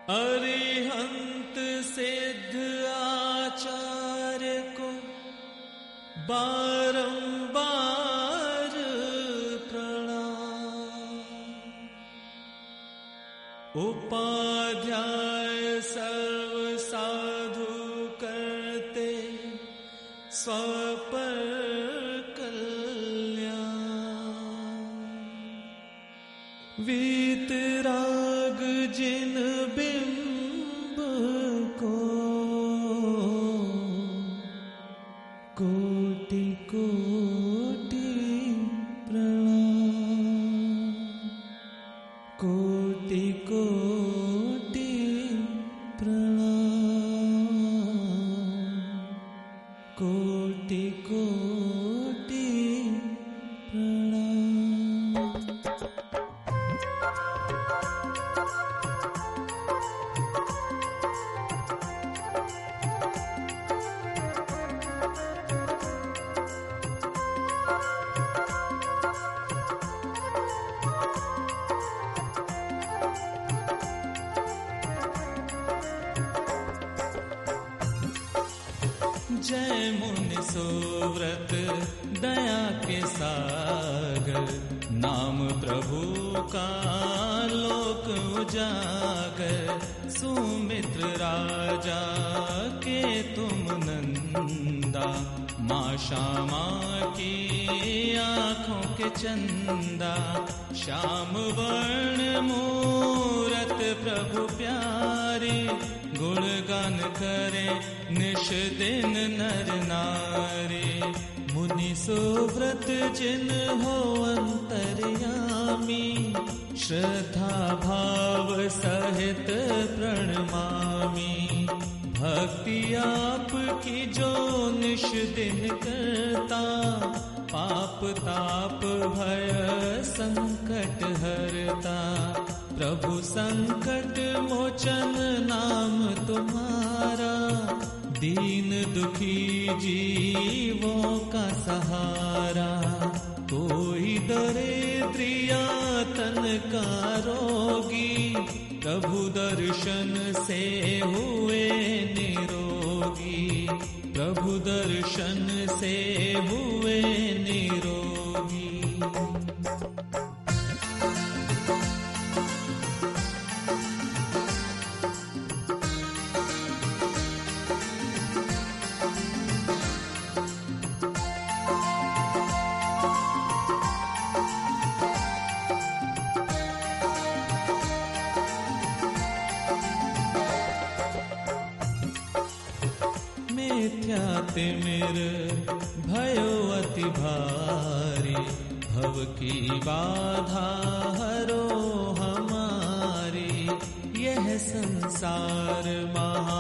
अरिहंत सिद्ध आचार्य को बारंबार प्रणाम। उपाध्याय सर्व साधु करते स्वपर कल्याण। वीतराग जिन बिंब को कोटि कोटि प्रणाम। कोटि कोटि प्रणाम। कोटि कोटि प्रणाम। जय मुनि सुव्रत दया के सागर, नाम प्रभु का लोक उजागर। सुमित्र राजा के तुम नंदा, माँ श्यामा की आँखों के चंदा। श्याम वर्ण मूरत प्रभु प्यारे, गुणगान करे निश दिन नर नारी। मुनि सुव्रत जिन हो अंतर्यामी, श्रद्धा भाव सहित प्रणमामि। भक्ति आप की जो निश दिन करता, पाप ताप भय संकट हरता। प्रभु संकट मोचन नाम तुम्हारा, दीन दुखी जीवों का सहारा। कोई दरिद्रिया तन का रोगी, प्रभु दर्शन से हुए निरोगी। प्रभु दर्शन से हुए निरोगी। तिमिर भयो अति भारी, भव की बाधा हरो हमारी। यह संसार महा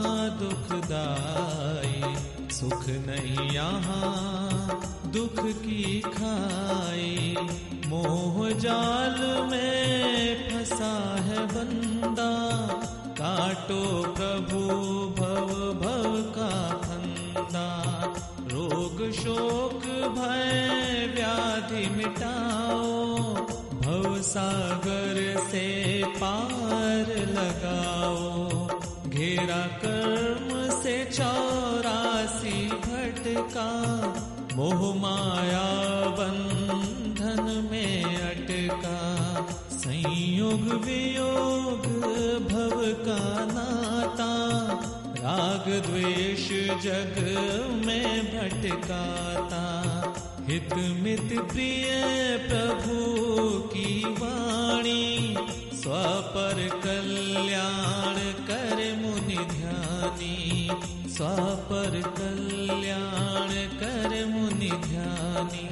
दुखदाई, सुख नहीं यहाँ दुख की खाई। मोह जाल में फंसा है बंदा, काटो प्रभु भव भव का फंदा। रोग शोक भय व्याधि मिटाओ, भव सागर से पार लगाओ। घेरा कर्म से 84 भटका, मोह माया बंधन में अटका। संयोग वियोग भव का नाता, राग द्वेष जग में भटकाता। हित मित प्रिय प्रभु की वाणी, स्वपर कल्याण कर मुनि ध्यानी। स्वपर कल्याण कर मुनि ध्यानी।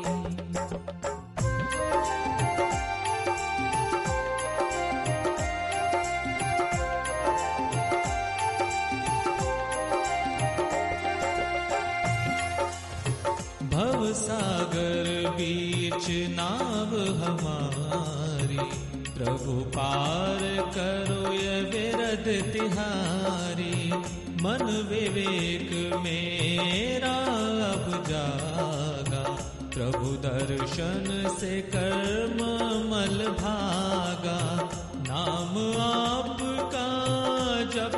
भव सागर बीच नाव हमारी, प्रभु पार करो ये विरध तिहारी। मन विवेक मेरा अब जागा, प्रभु दर्शन से कर्म मल भागा। नाम आपका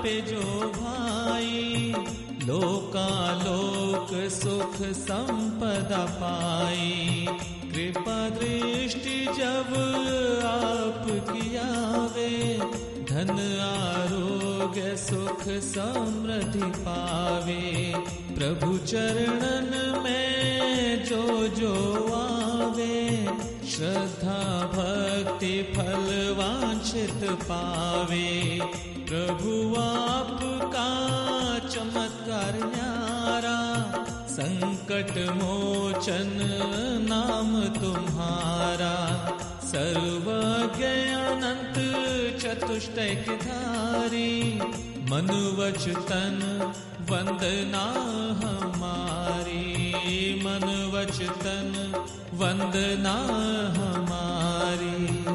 पे जो भाई, लोकालोक सुख संपदा पाई। कृपा दृष्टि जब आपकी आवे, धन आरोग्य सुख समृद्धि पावे। प्रभु चरणन में जो जो आवे, श्रद्धा भक्ति फल वांछित पावे। प्रभु आपका चमत्कार न्यारा, संकट मोचन नाम तुम्हारा। सर्वज्ञ अनंत चतुष्टय के धारी, मन वच तन वंदना हमारी। मन वच तन वंदना हमारी।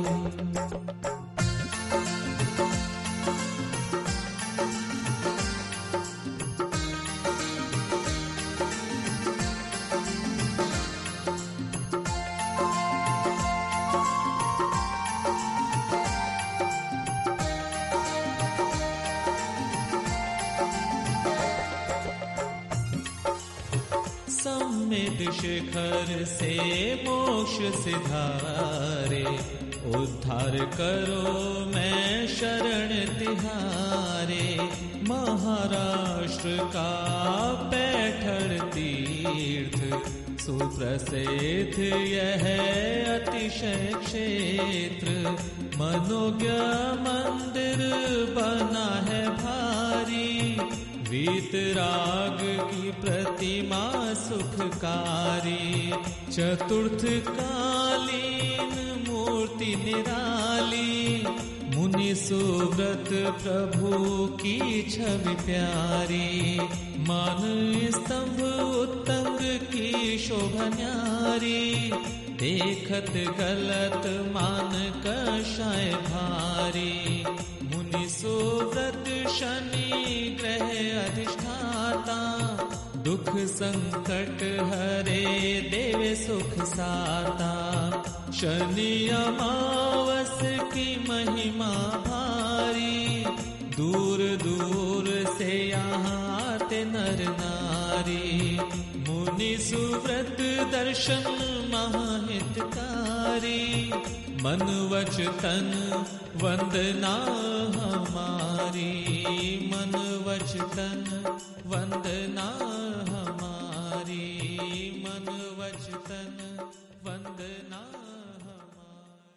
सम्मेद शिखर से मोक्ष सिधारे, उद्धार करो मैं शरण तिहारे। महाराष्ट्र का पैठण तीर्थ, सुप्रसिद्ध यह अतिशय क्षेत्र। मनोज्ञ मंदिर बना है भारी, वीतराग की प्रतिमा सुखकारी। चतुर्थ कालीन मूर्ति निराली, मुनि सुव्रत प्रभु की छवि प्यारी। मान स्तंभ उत्तंग की शोभा न्यारी, देखत गलत मान कषाय भारी। मुनि सुव्रत शनि ग्रह अधिष्ठाता, दुख संकट हरे देवे सुख साता। शनि अमावस की महिमा भारी, दूर दूर से यहाँ आते नर नारी। मुनि सुव्रत दर्शन महाहितकारी, मन वच तन वंदना हमारी। मन वच तन वंदना हमारी। मन वच तन वंदना हमारी।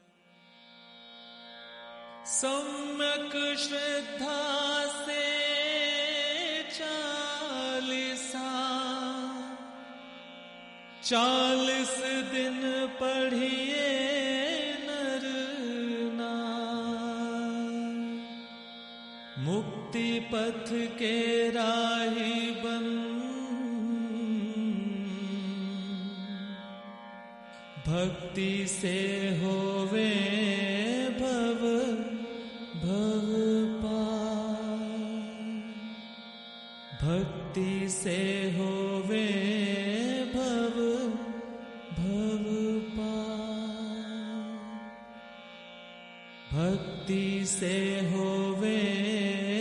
सम्यक श्रद्धा से चालीस दिन पढ़िए नर नाम, मुक्ति पथ के राही बन। भक्ति से होवे भव भव पार। भक्ति से होवे भव भव पार। भक्ति से होवे